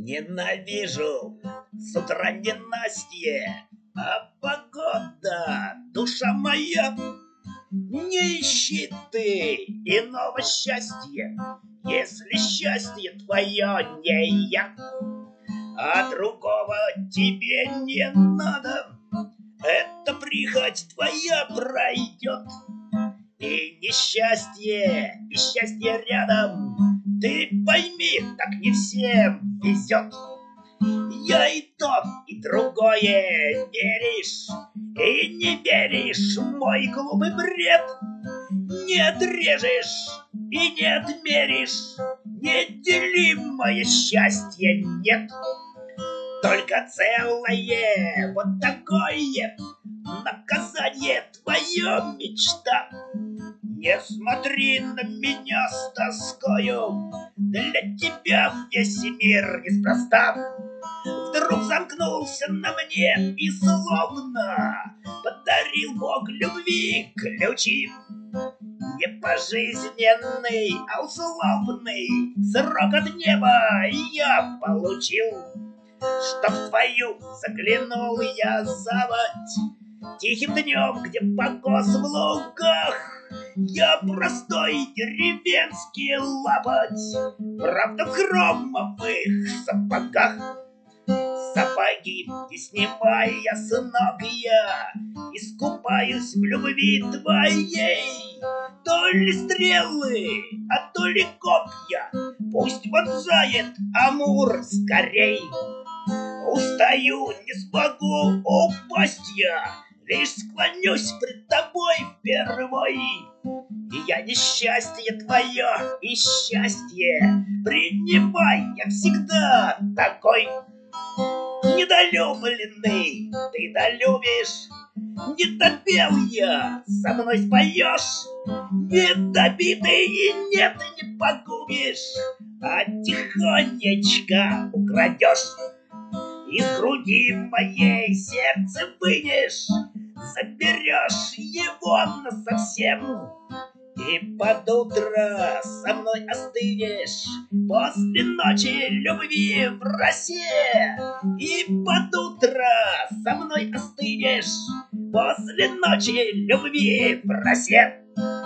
Ненавижу с утра ненастье, а погода, душа моя. Не ищи ты иного счастья, если счастье твое не я. А другого тебе не надо, эта прихоть твоя пройдет. И несчастье, и счастье рядом, ты пойми, так не всем везет. Я и то, и другое веришь, и не веришь в мой глупый бред. Не отрежешь и не отмеришь, неделимое счастье нет. Только целое вот такое наказание твое мечта. Не смотри на меня с тоскою, для тебя весь мир неспроста. Вдруг замкнулся на мне и словно подарил Бог любви ключи. Не пожизненный, а условный срок от неба я получил. Чтоб в твою заглянул я заводь тихим днем, где покос в лугах. Я простой деревенский лапоть, правда в хромовых сапогах. Сапоги не снимая с ног я искупаюсь в любви твоей. То ли стрелы, а то ли копья, пусть вонзает Амур скорей. Устаю, не смогу упасть я, лишь склонюсь пред тобой впервой. И я несчастье твое, и счастье принимай, я всегда такой. Недолюбленный, ты долюбишь, не допел я, со мной споешь. Недобитый и нет, не погубишь, а тихонечко украдешь. Из груди моей сердце вынешь, заберешь его насовсем. И под утро со мной остынешь после ночи любви в росе. И под утро со мной остынешь после ночи любви в росе.